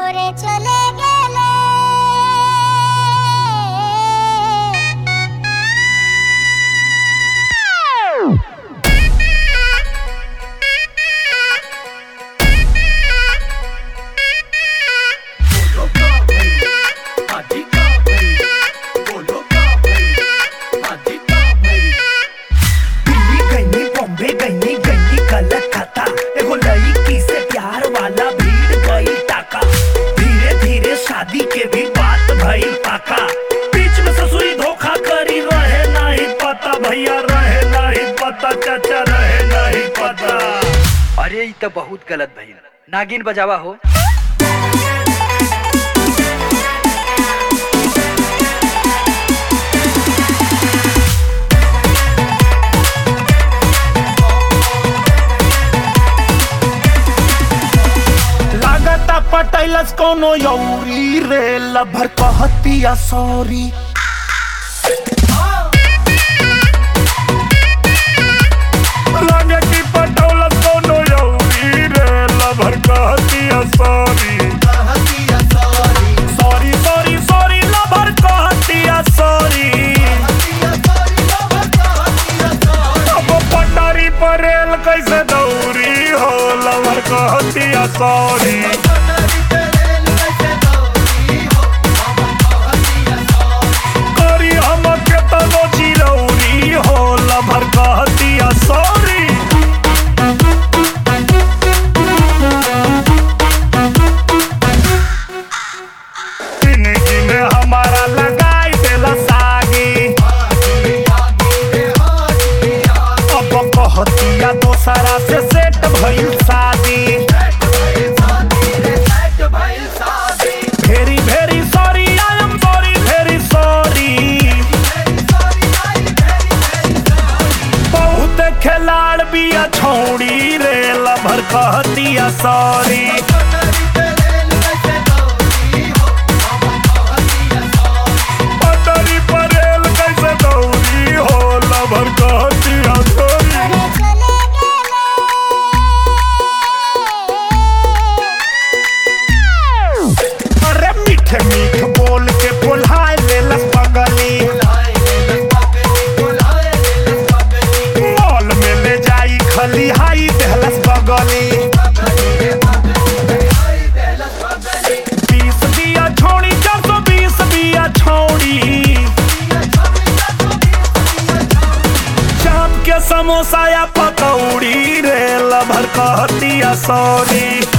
করে চলে গেলে शादी के भी बात भाई पाका बीच में ससुरी धोखा करी रहे नहीं पता भैया रहे नहीं पता चाचा रहे नहीं पता। अरे ये तो बहुत गलत भइल। नागिन बजावा हो। पटैलस कोनो यौरी रे लभर कहतिया सॉरी। लगे की पटौलस कोनो यौरी रे लभर कहतिया sorry. Sorry sorry sorry lover कहतिया सॉरी। अब पटारी पर रेल कैसे दौरी हो लभर कहतिया सॉरी। हमारा लगाई देला सागी अब कहतिया दोसरा से सेट भइल शादी। Very very sorry I am sorry very sorry. बहुत खिलाड़ बिया छोड़ी रे लभर कहतिया सॉरी। मीठ बोल के बुलाए लेलस बगली मॉल में ले जाई खली हाई देहलस बगली। 20 दिया छोड़ी 420 दिया छोड़ी। चाप के समोसा या पकौड़ी रे लभर कहतिया सॉरी।